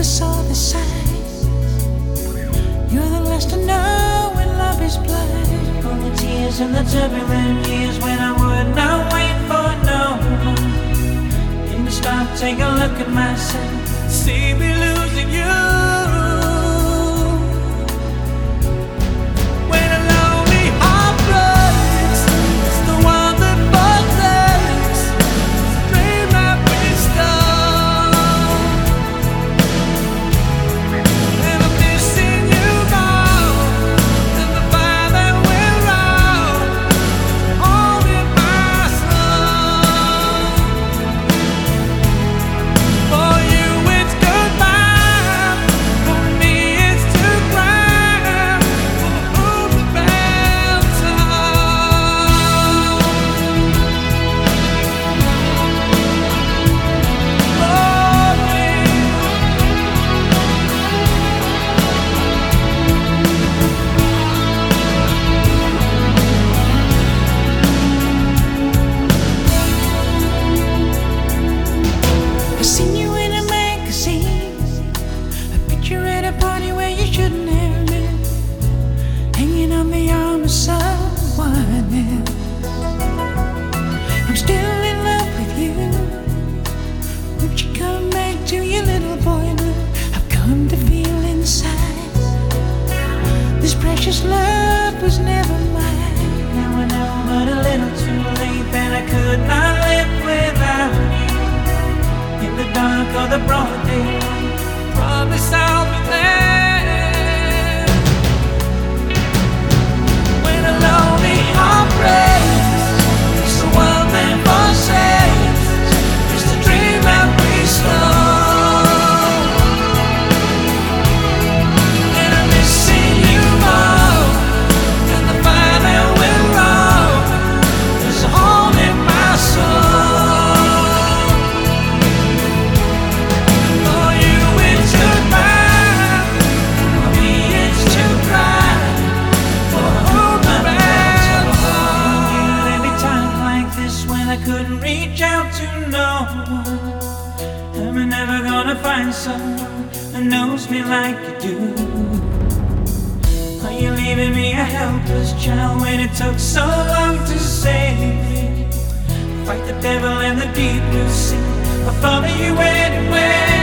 never saw the signs. You're the last to know when love is blind. All the tears and the turbulent years when I would not wait for no one. Didn't stop, take a look at myself, see me losing you. I'm still in love with you. Won't you come back to your little boy blue? I've come to feel inside this precious love was never mine. Now I know but a little too late that I could not live without you. In the dark or the broad daylight, promise I'll be there. When a lonely heart breaks, couldn't reach out to no one. Am I never gonna find someone who knows me like you do? Are you leaving me a helpless child when it took so long to save me? Fight the devil in the deep blue sea, I'll follow you anywhere.